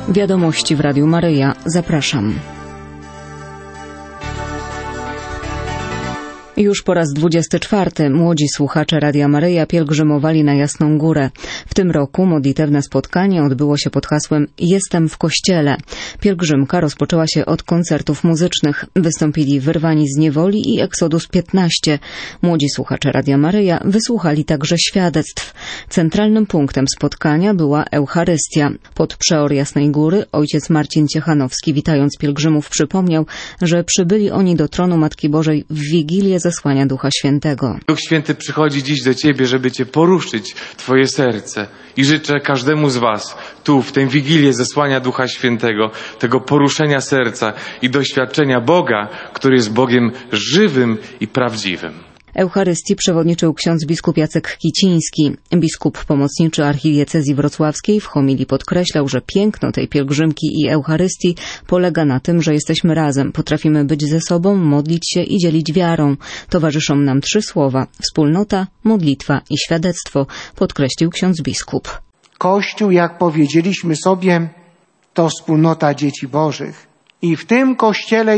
Wiadomości w Radiu Maryja. Zapraszam. Już po raz 24 młodzi słuchacze Radia Maryja pielgrzymowali na Jasną Górę. W tym roku modlitewne spotkanie odbyło się pod hasłem Jestem w Kościele. Pielgrzymka rozpoczęła się od koncertów muzycznych. Wystąpili Wyrwani z niewoli i Exodus 15. Młodzi słuchacze Radia Maryja wysłuchali także świadectw. Centralnym punktem spotkania była Eucharystia. Pod przeor Jasnej Góry ojciec Marcin Ciechanowski, witając pielgrzymów, przypomniał, że przybyli oni do tronu Matki Bożej w Wigilię zesłania Ducha Świętego. Duch Święty przychodzi dziś do Ciebie, żeby Cię poruszyć, Twoje serce. I życzę każdemu z Was tu, w tę Wigilię zesłania Ducha Świętego, tego poruszenia serca i doświadczenia Boga, który jest Bogiem żywym i prawdziwym. Eucharystii przewodniczył ksiądz biskup Jacek Kiciński. Biskup pomocniczy archidiecezji wrocławskiej w homilii podkreślał, że piękno tej pielgrzymki i Eucharystii polega na tym, że jesteśmy razem, potrafimy być ze sobą, modlić się i dzielić wiarą. Towarzyszą nam 3 słowa: wspólnota, modlitwa i świadectwo, podkreślił ksiądz biskup. Kościół, jak powiedzieliśmy sobie, to wspólnota dzieci Bożych. I w tym Kościele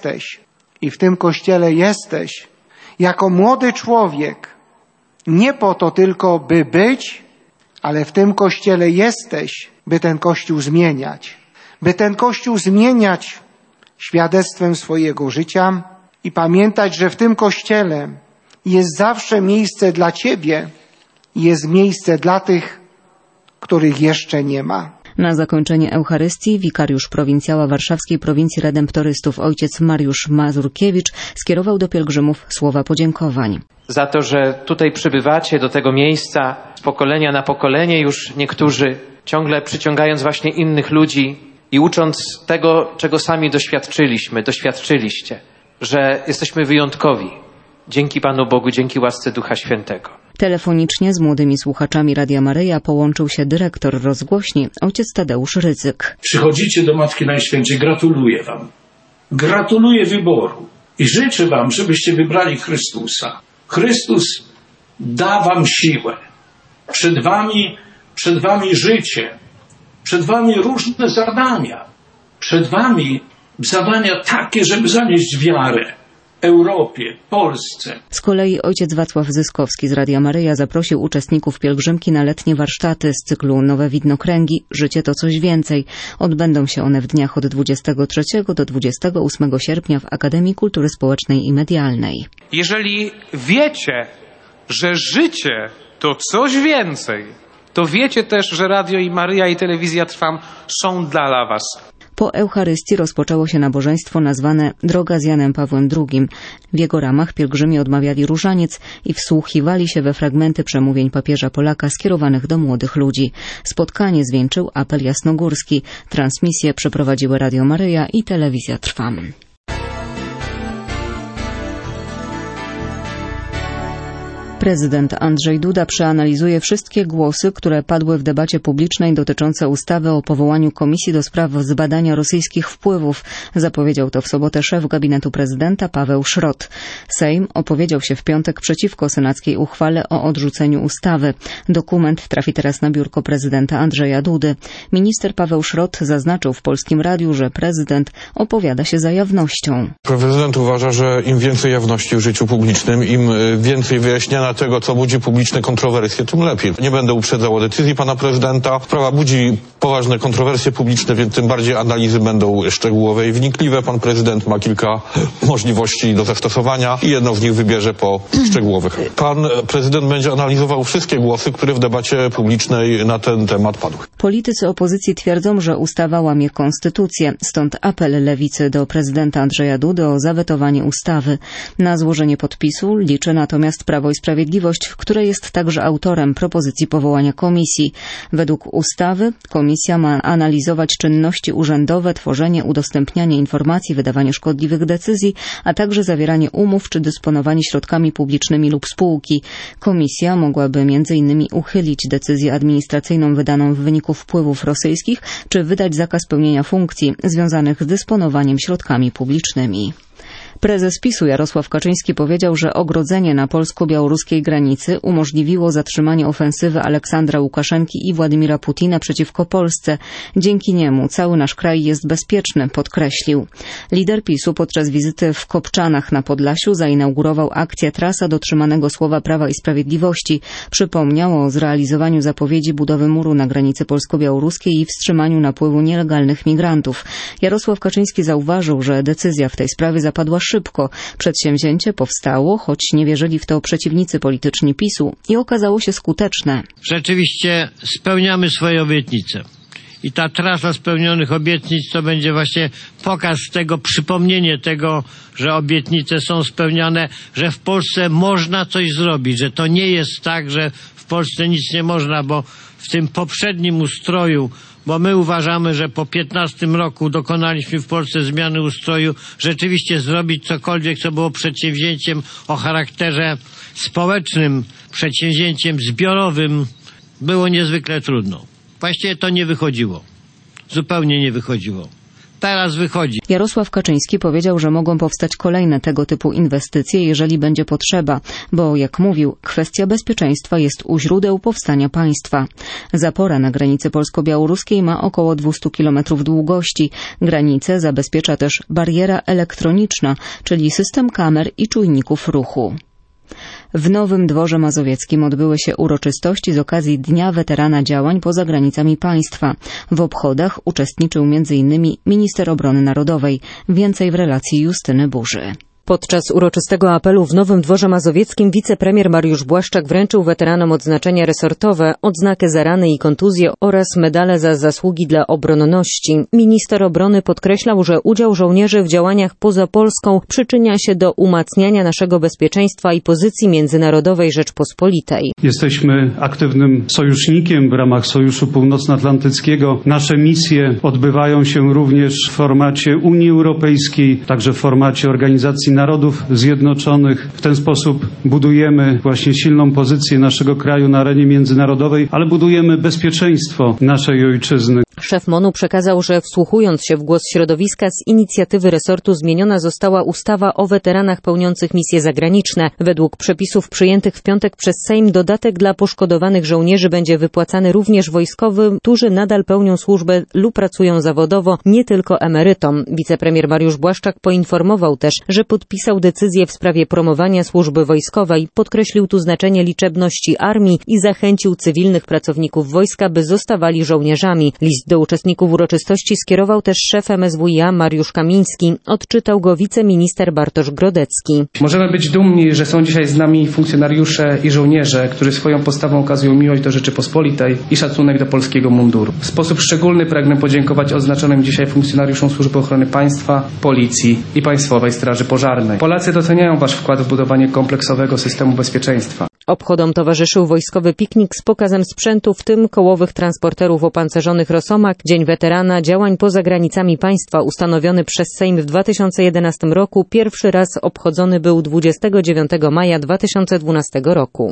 jesteś jako młody człowiek, nie po to tylko, by być, ale w tym Kościele jesteś, by ten Kościół zmieniać. By ten Kościół zmieniać świadectwem swojego życia i pamiętać, że w tym Kościele jest zawsze miejsce dla Ciebie i jest miejsce dla tych, których jeszcze nie ma. Na zakończenie Eucharystii wikariusz prowincjała warszawskiej prowincji redemptorystów ojciec Mariusz Mazurkiewicz skierował do pielgrzymów słowa podziękowań. Za to, że tutaj przybywacie do tego miejsca z pokolenia na pokolenie, już niektórzy ciągle przyciągając właśnie innych ludzi i ucząc tego, czego sami doświadczyliście, że jesteśmy wyjątkowi. Dzięki Panu Bogu, dzięki łasce Ducha Świętego. Telefonicznie z młodymi słuchaczami Radia Maryja połączył się dyrektor rozgłośni, ojciec Tadeusz Rydzyk. Przychodzicie do Matki Najświętszej, gratuluję Wam. Gratuluję wyboru i życzę Wam, żebyście wybrali Chrystusa. Chrystus da Wam siłę. Przed Wami życie. Przed Wami różne zadania. Przed Wami zadania takie, żeby zanieść wiarę Europie, Polsce. Z kolei ojciec Wacław Zyskowski z Radia Maryja zaprosił uczestników pielgrzymki na letnie warsztaty z cyklu Nowe Widnokręgi Życie to coś więcej. Odbędą się one w dniach od 23 do 28 sierpnia w Akademii Kultury Społecznej i Medialnej. Jeżeli wiecie, że życie to coś więcej, to wiecie też, że Radio i Maryja i Telewizja Trwam są dla Was. Po Eucharystii rozpoczęło się nabożeństwo nazwane Droga z Janem Pawłem II. W jego ramach pielgrzymi odmawiali różaniec i wsłuchiwali się we fragmenty przemówień papieża Polaka skierowanych do młodych ludzi. Spotkanie zwieńczył apel jasnogórski. Transmisję przeprowadziły Radio Maryja i Telewizja Trwam. Prezydent Andrzej Duda przeanalizuje wszystkie głosy, które padły w debacie publicznej dotyczące ustawy o powołaniu Komisji do spraw zbadania rosyjskich wpływów. Zapowiedział to w sobotę szef gabinetu prezydenta Paweł Szrot. Sejm opowiedział się w piątek przeciwko senackiej uchwale o odrzuceniu ustawy. Dokument trafi teraz na biurko prezydenta Andrzeja Dudy. Minister Paweł Szrot zaznaczył w Polskim Radiu, że prezydent opowiada się za jawnością. Prezydent uważa, że im więcej jawności w życiu publicznym, im więcej wyjaśniania tego, co budzi publiczne kontrowersje, tym lepiej. Nie będę uprzedzał o decyzji pana prezydenta. Sprawa budzi poważne kontrowersje publiczne, więc tym bardziej analizy będą szczegółowe i wnikliwe. Pan prezydent ma kilka możliwości do zastosowania i jedną z nich wybierze po szczegółowych. Pan prezydent będzie analizował wszystkie głosy, które w debacie publicznej na ten temat padły. Politycy opozycji twierdzą, że ustawa łamie konstytucję. Stąd apel lewicy do prezydenta Andrzeja Dudy o zawetowanie ustawy. Na złożenie podpisu liczy natomiast Prawo i Sprawiedliwość, które jest także autorem propozycji powołania komisji. Według ustawy komisja ma analizować czynności urzędowe, tworzenie, udostępnianie informacji, wydawanie szkodliwych decyzji, a także zawieranie umów czy dysponowanie środkami publicznymi lub spółki. Komisja mogłaby m.in. uchylić decyzję administracyjną wydaną w wyniku wpływów rosyjskich, czy wydać zakaz pełnienia funkcji związanych z dysponowaniem środkami publicznymi. Prezes PiS-u Jarosław Kaczyński powiedział, że ogrodzenie na polsko-białoruskiej granicy umożliwiło zatrzymanie ofensywy Aleksandra Łukaszenki i Władimira Putina przeciwko Polsce. Dzięki niemu cały nasz kraj jest bezpieczny, podkreślił. Lider PiS-u podczas wizyty w Kopczanach na Podlasiu zainaugurował akcję Trasa dotrzymanego słowa Prawa i Sprawiedliwości. Przypomniał o zrealizowaniu zapowiedzi budowy muru na granicy polsko-białoruskiej i wstrzymaniu napływu nielegalnych migrantów. Jarosław Kaczyński zauważył, że decyzja w tej sprawie zapadła szybko. Przedsięwzięcie powstało, choć nie wierzyli w to przeciwnicy polityczni PiS-u i okazało się skuteczne. Rzeczywiście spełniamy swoje obietnice. I ta trasa spełnionych obietnic to będzie właśnie pokaz tego, przypomnienie tego, że obietnice są spełniane, że w Polsce można coś zrobić, że to nie jest tak, że w Polsce nic nie można, bo w tym poprzednim ustroju, bo my uważamy, że po 15 roku dokonaliśmy w Polsce zmiany ustroju, rzeczywiście zrobić cokolwiek, co było przedsięwzięciem o charakterze społecznym, przedsięwzięciem zbiorowym, było niezwykle trudno. Właściwie to nie wychodziło. Zupełnie nie wychodziło. Teraz wychodzi. Jarosław Kaczyński powiedział, że mogą powstać kolejne tego typu inwestycje, jeżeli będzie potrzeba, bo jak mówił, kwestia bezpieczeństwa jest u źródeł powstania państwa. Zapora na granicy polsko-białoruskiej ma około 200 km długości. Granicę zabezpiecza też bariera elektroniczna, czyli system kamer i czujników ruchu. W Nowym Dworze Mazowieckim odbyły się uroczystości z okazji Dnia Weterana Działań poza granicami państwa. W obchodach uczestniczył m.in. minister obrony narodowej. Więcej w relacji Justyny Burzy. Podczas uroczystego apelu w Nowym Dworze Mazowieckim wicepremier Mariusz Błaszczak wręczył weteranom odznaczenia resortowe, odznakę za rany i kontuzje oraz medale za zasługi dla obronności. Minister obrony podkreślał, że udział żołnierzy w działaniach poza Polską przyczynia się do umacniania naszego bezpieczeństwa i pozycji międzynarodowej Rzeczpospolitej. Jesteśmy aktywnym sojusznikiem w ramach Sojuszu Północnoatlantyckiego. Nasze misje odbywają się również w formacie Unii Europejskiej, także w formacie Organizacji Narodów Zjednoczonych. W ten sposób budujemy właśnie silną pozycję naszego kraju na arenie międzynarodowej, ale budujemy bezpieczeństwo naszej ojczyzny. Szef MON-u przekazał, że wsłuchując się w głos środowiska, z inicjatywy resortu zmieniona została ustawa o weteranach pełniących misje zagraniczne. Według przepisów przyjętych w piątek przez Sejm dodatek dla poszkodowanych żołnierzy będzie wypłacany również wojskowym, którzy nadal pełnią służbę lub pracują zawodowo, nie tylko emerytom. Wicepremier Mariusz Błaszczak poinformował też, że podpisał decyzję w sprawie promowania służby wojskowej, podkreślił tu znaczenie liczebności armii i zachęcił cywilnych pracowników wojska, by zostawali żołnierzami. List do uczestników uroczystości skierował też szef MSWiA Mariusz Kamiński. Odczytał go wiceminister Bartosz Grodecki. Możemy być dumni, że są dzisiaj z nami funkcjonariusze i żołnierze, którzy swoją postawą okazują miłość do Rzeczypospolitej i szacunek do polskiego munduru. W sposób szczególny pragnę podziękować odznaczonym dzisiaj funkcjonariuszom Służby Ochrony Państwa, Policji i Państwowej Straży Pożarnej. Polacy doceniają Wasz wkład w budowanie kompleksowego systemu bezpieczeństwa. Obchodom towarzyszył wojskowy piknik z pokazem sprzętu, w tym kołowych transporterów opancerzonych Rosomak. Dzień Weterana Działań poza granicami państwa, ustanowiony przez Sejm w 2011 roku, pierwszy raz obchodzony był 29 maja 2012 roku.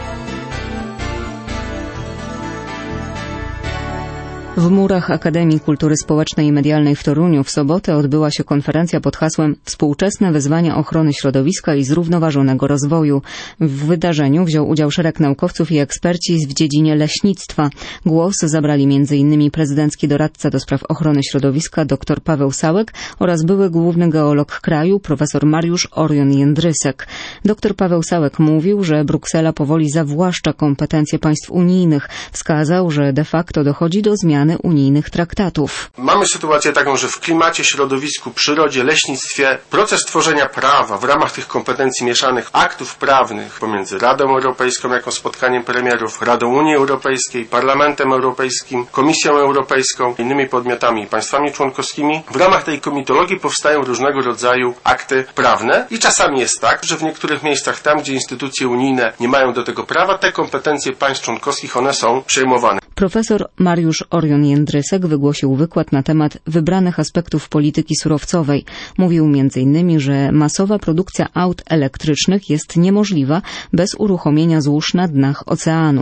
W murach Akademii Kultury Społecznej i Medialnej w Toruniu w sobotę odbyła się konferencja pod hasłem Współczesne wyzwania ochrony środowiska i zrównoważonego rozwoju. W wydarzeniu wziął udział szereg naukowców i eksperci w dziedzinie leśnictwa. Głos zabrali m.in. prezydencki doradca do spraw ochrony środowiska dr Paweł Sałek oraz były główny geolog kraju profesor Mariusz Orion-Jędrysek. Dr Paweł Sałek mówił, że Bruksela powoli zawłaszcza kompetencje państw unijnych. Wskazał, że de facto dochodzi do zmiany unijnych traktatów. Mamy sytuację taką, że w klimacie, środowisku, przyrodzie, leśnictwie proces tworzenia prawa w ramach tych kompetencji mieszanych aktów prawnych pomiędzy Radą Europejską jako spotkaniem premierów, Radą Unii Europejskiej, Parlamentem Europejskim, Komisją Europejską, innymi podmiotami i państwami członkowskimi. W ramach tej komitologii powstają różnego rodzaju akty prawne i czasami jest tak, że w niektórych miejscach tam, gdzie instytucje unijne nie mają do tego prawa, te kompetencje państw członkowskich, one są przejmowane. Profesor Mariusz Orion-Jędrysek wygłosił wykład na temat wybranych aspektów polityki surowcowej. Mówił m.in., że masowa produkcja aut elektrycznych jest niemożliwa bez uruchomienia złóż na dnach oceanów.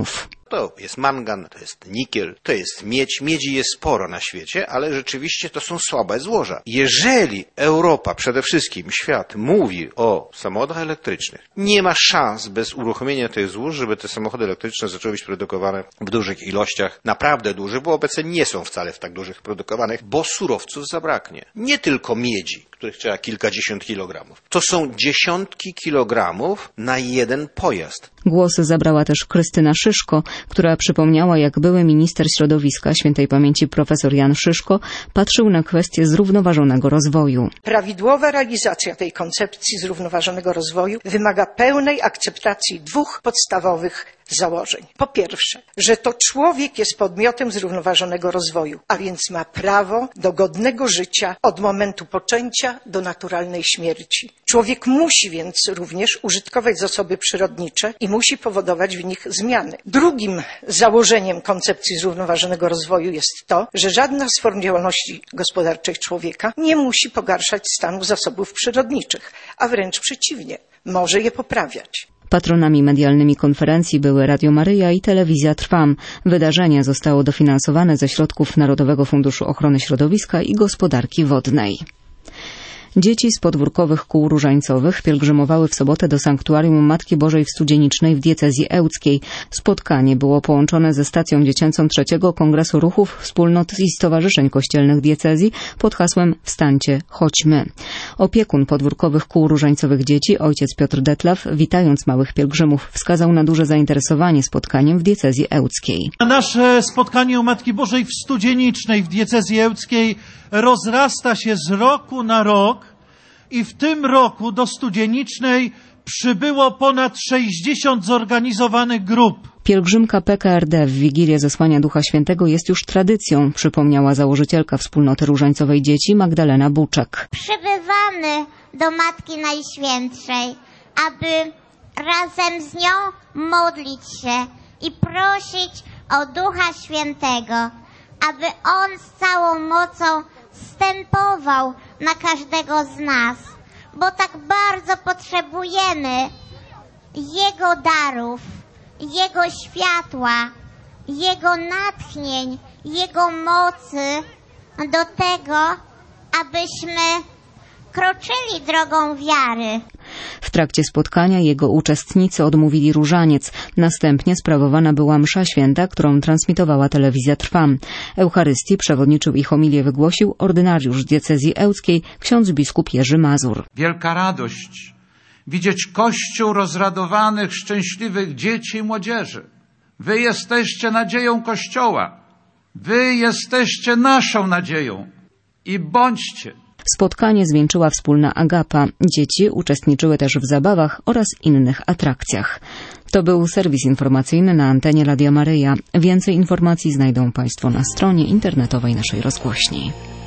To jest mangan, to jest nikiel, to jest miedź. Miedzi jest sporo na świecie, ale rzeczywiście to są słabe złoża. Jeżeli Europa, przede wszystkim świat, mówi o samochodach elektrycznych, nie ma szans bez uruchomienia tych złóż, żeby te samochody elektryczne zaczęły być produkowane w dużych ilościach, naprawdę dużych, bo obecnie nie są wcale w tak dużych produkowanych, bo surowców zabraknie. Nie tylko miedzi, których trzeba kilkadziesiąt kilogramów. To są dziesiątki kilogramów na jeden pojazd. Głos zabrała też Krystyna Szyszko, która przypomniała, jak były minister środowiska świętej pamięci profesor Jan Szyszko patrzył na kwestię zrównoważonego rozwoju. Prawidłowa realizacja tej koncepcji zrównoważonego rozwoju wymaga pełnej akceptacji dwóch podstawowych założeń. Po pierwsze, że to człowiek jest podmiotem zrównoważonego rozwoju, a więc ma prawo do godnego życia od momentu poczęcia do naturalnej śmierci. Człowiek musi więc również użytkować zasoby przyrodnicze i musi powodować w nich zmiany. Drugim założeniem koncepcji zrównoważonego rozwoju jest to, że żadna z form działalności gospodarczej człowieka nie musi pogarszać stanu zasobów przyrodniczych, a wręcz przeciwnie, może je poprawiać. Patronami medialnymi konferencji były Radio Maryja i Telewizja Trwam. Wydarzenie zostało dofinansowane ze środków Narodowego Funduszu Ochrony Środowiska i Gospodarki Wodnej. Dzieci z podwórkowych kół różańcowych pielgrzymowały w sobotę do sanktuarium Matki Bożej w Studzienicznej w diecezji ełckiej. Spotkanie było połączone ze stacją dziecięcą III Kongresu Ruchów, Wspólnot i Stowarzyszeń Kościelnych diecezji pod hasłem Wstańcie, chodźmy. Opiekun podwórkowych kół różańcowych dzieci, ojciec Piotr Detlaw, witając małych pielgrzymów, wskazał na duże zainteresowanie spotkaniem w diecezji ełckiej. Nasze spotkanie u Matki Bożej w Studzienicznej w diecezji ełckiej rozrasta się z roku na rok i w tym roku do Studzienicznej przybyło ponad 60 zorganizowanych grup. Pielgrzymka PKRD w Wigilię Zesłania Ducha Świętego jest już tradycją, przypomniała założycielka Wspólnoty Różańcowej Dzieci Magdalena Buczek. Przybywamy do Matki Najświętszej, aby razem z nią modlić się i prosić o Ducha Świętego, aby On z całą mocą zstępował na każdego z nas, bo tak bardzo potrzebujemy Jego darów, Jego światła, Jego natchnień, Jego mocy do tego, abyśmy kroczyli drogą wiary. W trakcie spotkania jego uczestnicy odmówili różaniec. Następnie sprawowana była msza święta, którą transmitowała Telewizja Trwam. Eucharystii przewodniczył i homilię wygłosił ordynariusz diecezji ełckiej ksiądz biskup Jerzy Mazur. Wielka radość widzieć Kościół rozradowanych, szczęśliwych dzieci i młodzieży. Wy jesteście nadzieją Kościoła. Wy jesteście naszą nadzieją. I bądźcie. Spotkanie zwieńczyła wspólna agapa. Dzieci uczestniczyły też w zabawach oraz innych atrakcjach. To był serwis informacyjny na antenie Radia Maryja. Więcej informacji znajdą Państwo na stronie internetowej naszej rozgłośni.